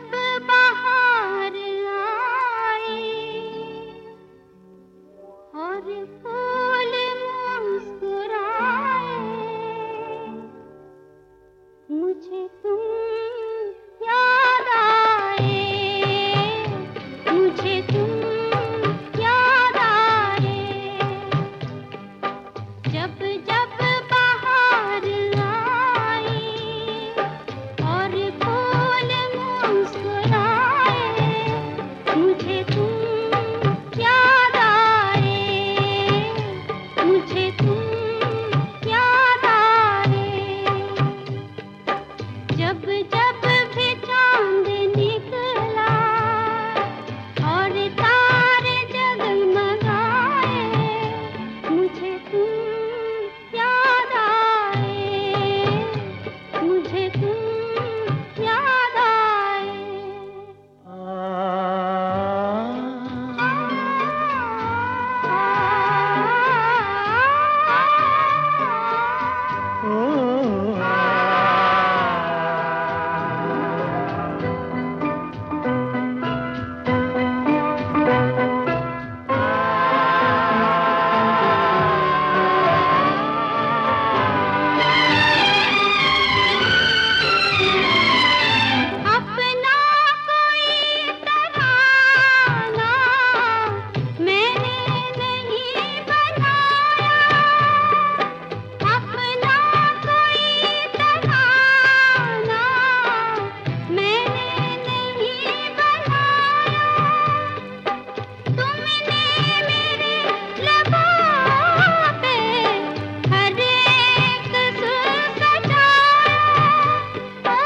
जब बाहर आए और फूल मुस्कुराए, मुझे तुम याद आए, मुझे तुम याद आए। जब जब बाहर आए और फूल मुस्कुराए, मुझे तुम याद आए, मुझे तुम याद आए। जब जब भी चांद निकला और तारे जगमगाए, मुझे तुम याद आए, मुझे तुम याद आए। अपना कोई तराना मैंने नहीं बनाया, अपना कोई तराना मैंने नहीं बनाया। तुमने मेरे लबों पे हर एक सुर सजाया।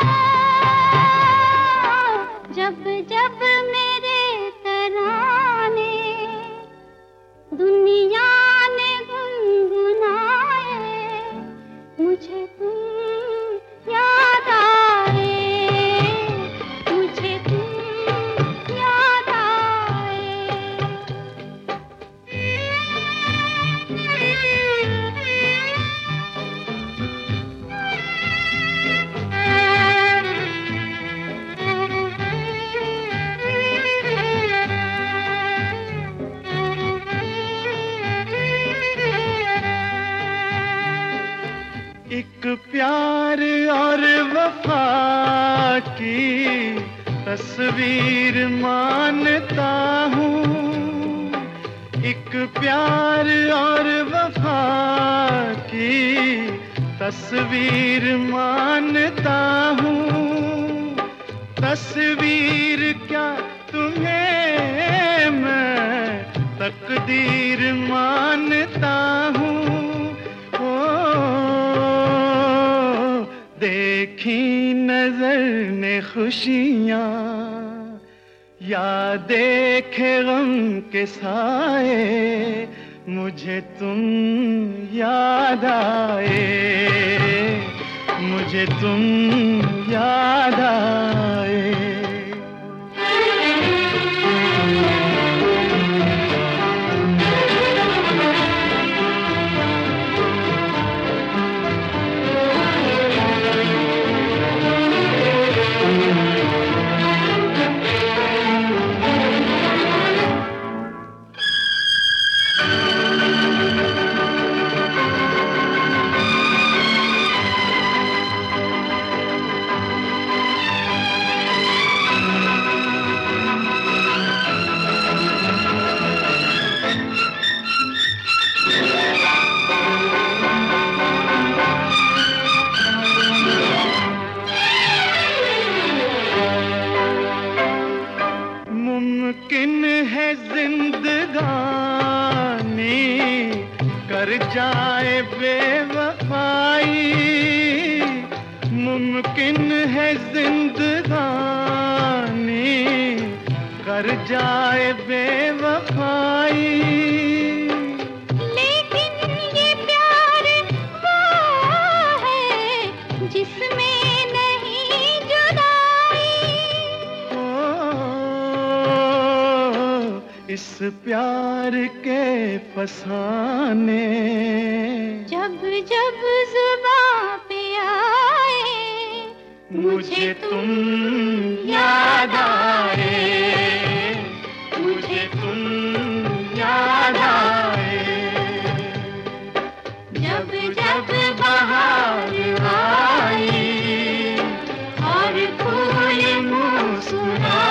जब जब मेरे तराने दुनिया ने गुनगुनाए, मुझे तुम याद आए, मुझे तुम याद एक प्यार और वफा की तस्वीर मानता हूँ, एक प्यार और वफा की तस्वीर मानता हूँ। तस्वीर क्या तुम्हें मैं तकदीर मानता हूँ। देखी नजर ने खुशियाँ या देखे गम के साए, मुझे तुम याद आए, मुझे तुम याद आए। मुमकिन है जिंदगानी कर जाए बेवफाई, मुमकिन है जिंदगानी कर जाए बेवफाई। लेकिन ये प्यार वो है जिसमें नहीं जुदाई। इस प्यार के फसाने जब जब जुबां पे आए, मुझे तुम याद मुस्कुरा